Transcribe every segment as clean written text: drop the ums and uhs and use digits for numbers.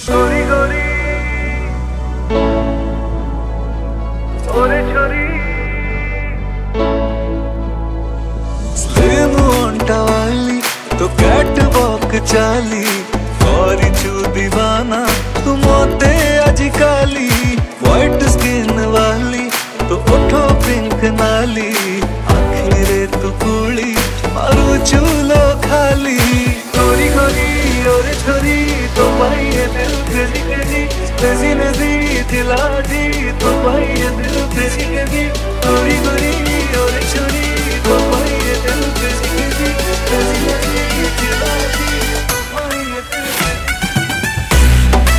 गोरी गोरी छोरी छोरी स्लिम ओंटा वाली तो कैट वॉक चाली गौरी चू दीवाना तू मोते अजिकाली व्हाइट स्किन वाली तो ओठो पिंक नाली आखिरे तू कुली मारू चूलो खाली गोरी गोरी और छोरी तो भाई ये दिल क्रेजी क्रेजी नजी नजी दिला दी तो भाई ये दिल क्रेजी क्रेजी गोरी गोरी और छोरी तो भाई ये दिल क्रेजी क्रेजी नजी नजी दिला दी तो भाई ये दिल क्रेजी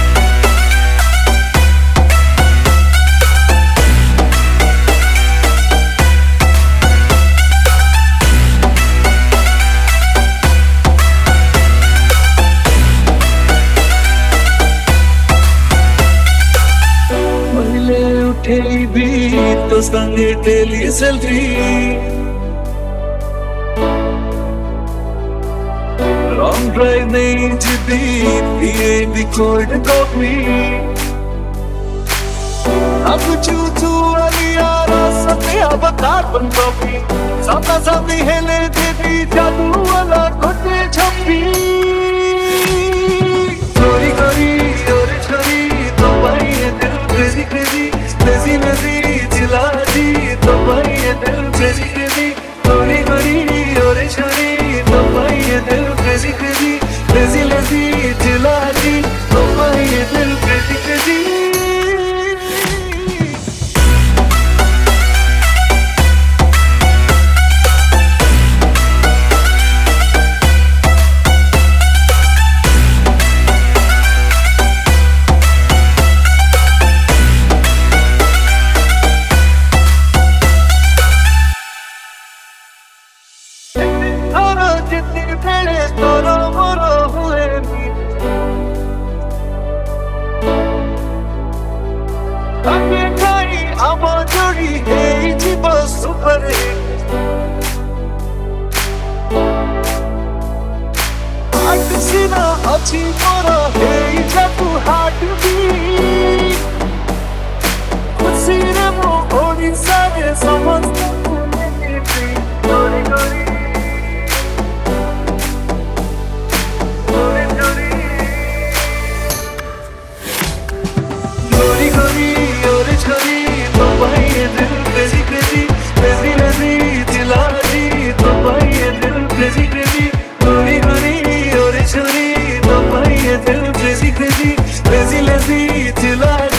उठे भी तो संगे डेली सेल्फी लॉन्ग ड्राइव नहीं जिद्दी पिए भी कोल्ड कॉफी अब चूचू वाली यारा सते अब कार्बन कॉफी सामना सामनी हेले देवी जादू वाला कोटे छपी गोरी गोरी और छोरी तो भाई ये दिल क्रेजी क्रेजी नजी नजी दिला दी तो भाई ये दिल क्रेजी क्रेजी गोरी गोरी और छोरी तो भाई ये दिल क्रेजी क्रेजी नजी नजी दिला दी तो भाई ये दिल क्रेजी क्रेजी जितनी भेड़े तोरो मोरो हुए भी आगे खाई आबो जोड़ी है जीव सुपर हाट सीना अच्छी मोरो है जादू हाट भी खुशी रे मो ओडी सारे समस्त गोरी गोरी गोरी गोरी और छोरी तो भाई ये दिल क्रेजी क्रेजी नजी नजी दिला दी तो भाई ये दिल क्रेजी क्रेजी गोरी गोरी और छोरी तो भाई ये दिल क्रेजी क्रेजी नजी नजी दिला दी